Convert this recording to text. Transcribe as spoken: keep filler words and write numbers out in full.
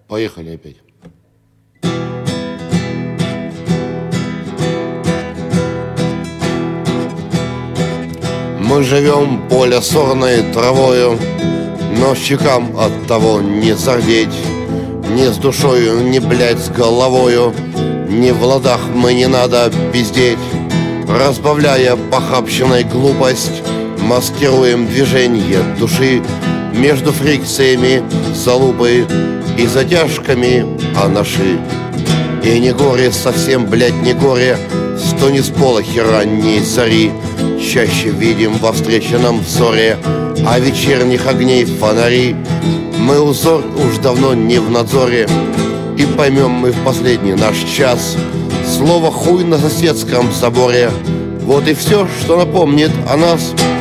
Поехали опять. Мы живем поле сорной травою, но щекам от того не зардеть. Ни с душою, ни, блядь, с головою, ни в ладах мы не надо пиздеть. Разбавляя похабщиной глупость, маскируем движение души между фрикциями залупы и затяжками анаши. И не горе, совсем, блядь, не горе, сто не сполохи ранней зари чаще видим во встреченном взоре, а вечерних огней фонари. Мы узор уж давно не в надзоре, и поймем мы в последний наш час слово «хуй» на соседском заборе. Вот и все, что напомнит о нас.